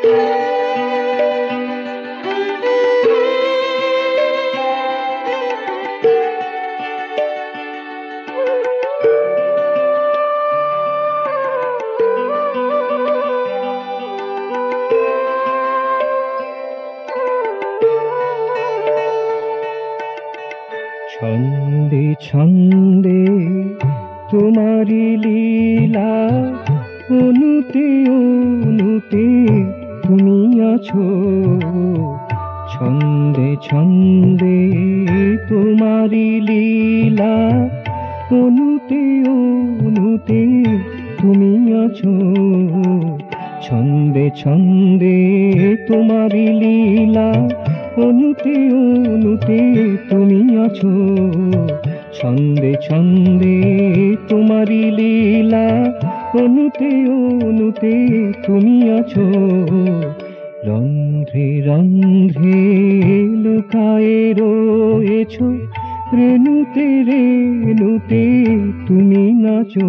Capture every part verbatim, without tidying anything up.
ছন্দে ছন্দে তোমারি লীলা, অনুতে অনুতে তুমি আছো। ছন্দে ছন্দে তোমারি লীলা, অনুতে অনুতে তুমি আছো। ছন্দে ছন্দে তোমারি লীলা, অনুতে অনুতে তুমি আছো। ছন্দে ছন্দে তোমারি লীলা, অনুতে অনুতে তুমি আছো। রন্ধ্রে রন্ধ্রে লুকায়ে রয়েছো, রেণুতে রেণুতে তুমি নাচো।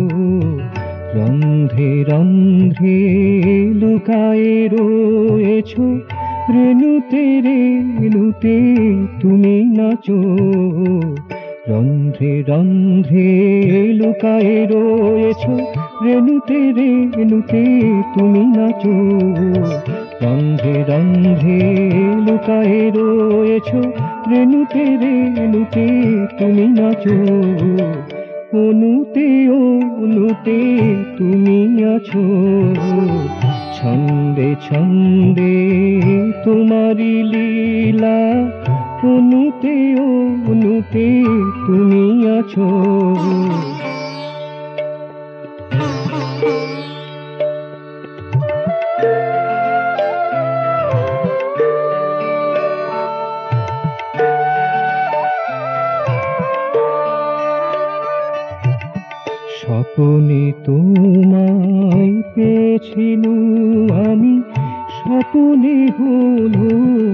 রন্ধ্রে রন্ধ্রে লুকায়ে রয়েছো, রেণুতে রেণুতে তুমি নাচো। রন্ধ্রে রন্ধ্রে লুকায়ে রয়েছো, রেণুতে রেণুতে তুমি নাচো। রন্ধ্রে রন্ধ্রে লুকায়ে রয়েছো, রেণুতে রেণুতে তুমি নাচো। অনুতে অনুতে তুমি আছো। ছন্দে ছন্দে তোমারি লীলা, অনুতে অনুতে তুমি আছো। স্বপনে তোমায় পেয়েছিলু আমি, স্বপনে হলো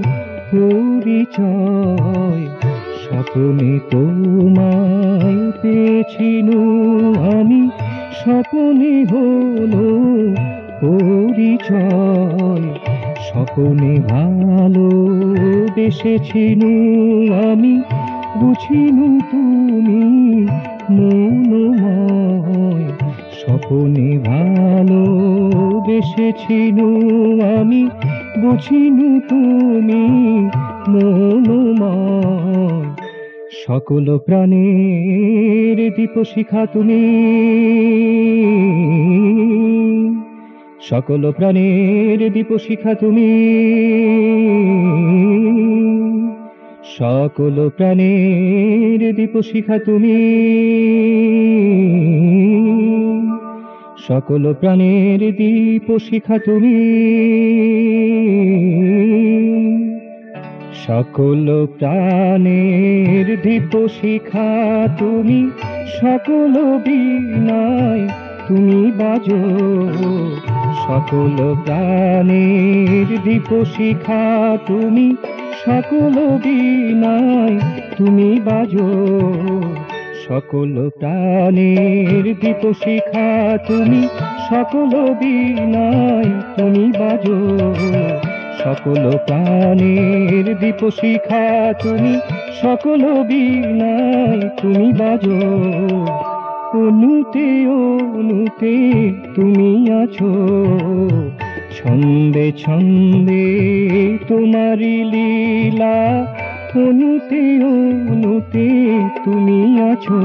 পরিচয়। স্বপনে তোমায় পেয়েছিলু আমি, স্বপনে হলো পরিচয়। স্বপনে ভালোবেসেছিলু আমি, বুঝিনু তুমি মনোময়। স্বপনে ভালোবেসেছিলু আমি, বুঝিনু তুমি মনোময়। সকল প্রাণের দীপশিখা তুমি, সকল প্রাণের দীপশিখা তুমি। সকল প্রাণের দীপশিখা তুমি। সকল প্রাণের দীপশিখা তুমি। সকল প্রাণের দীপশিখা তুমি। সকল বীণায় তুমি বাজো। সকল প্রাণের দীপশিখা তুমি। সকল বীণায় তুমি বাজো। সকল প্রাণের দীপশিখা তুমি। সকল বীণায় তুমি বাজো। সকল প্রাণের দীপশিখা তুমি। সকল বীণায় তুমি বাজো। অনুতে অনুতে তুমি আছো। ছন্দে ছন্দে তোমারি লীলা। অনুতে অনুতে তুমি আছো।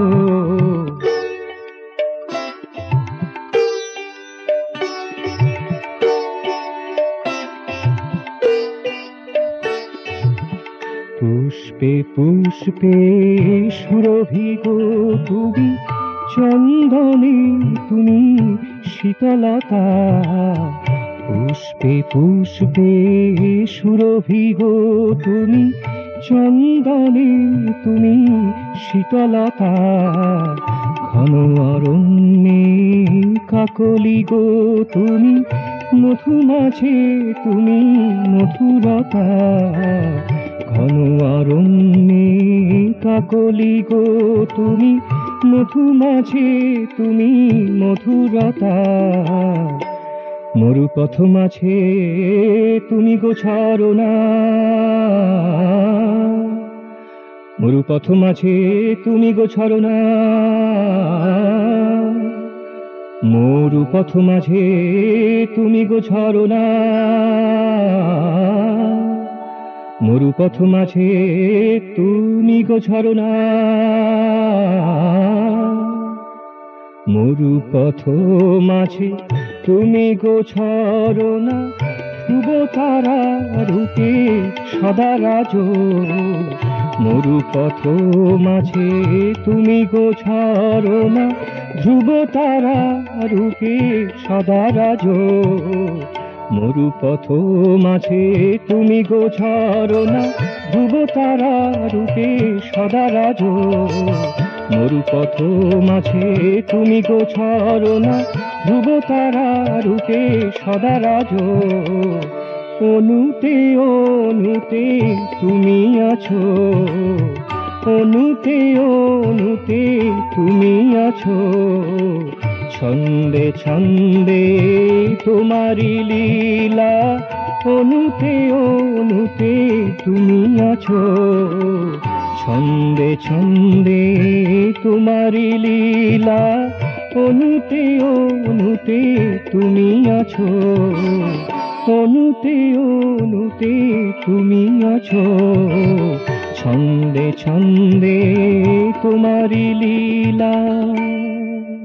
পুষ্পে পুষ্পে সুরভিগো তুমি। চন্দনে তুমি শীতলতা। পুষ্পে পুষ্পে সুরভিগো তুমি। চন্দনে তুমি শীতলতা। ঘন অরণ্যে কাকলি গো তুমি। মধু মাঝে তুমি মধুরতা। ঘন অরণ্যে কাকলি গো তুমি। মধু মাঝে তুমি মধুরতা। মরুপথ মাঝে তুমি গোছারো না, মরুপথ মাঝে তুমি গোছারো না, মরুপথ মাঝে তুমি গোছারো না, মরুপথ মাঝে তুমি গোছারো না, মরুপথ মাঝে তুমি গোছারো না, ধ্রুব তারা রূপে সদা রাজ। মরুপথ মাঝে তুমি গোছারো না, ধ্রুব তারা রূপে সদা রাজ। মরুপথ মাঝে তুমি গোছারো না, ধ্রুব তারা রূপে সদা রাজ। মরুপথ মাঝে তুমি গোছারো না, ধ্রুব তারা রূপে সদা রাজ। অনুতে অনুতে তুমি আছো, অনুতে অনুতে তুমি আছো, ছন্দে ছন্দে তোমারি লীলা। অনুতে অনুতে তুমি আছো, ছন্দে ছন্দে তোমারি লীলা। অনুতে অনুতে তুমি আছো, অনুতে অনুতে তুমি আছো, ছন্দে ছন্দে তোমারি লীলা।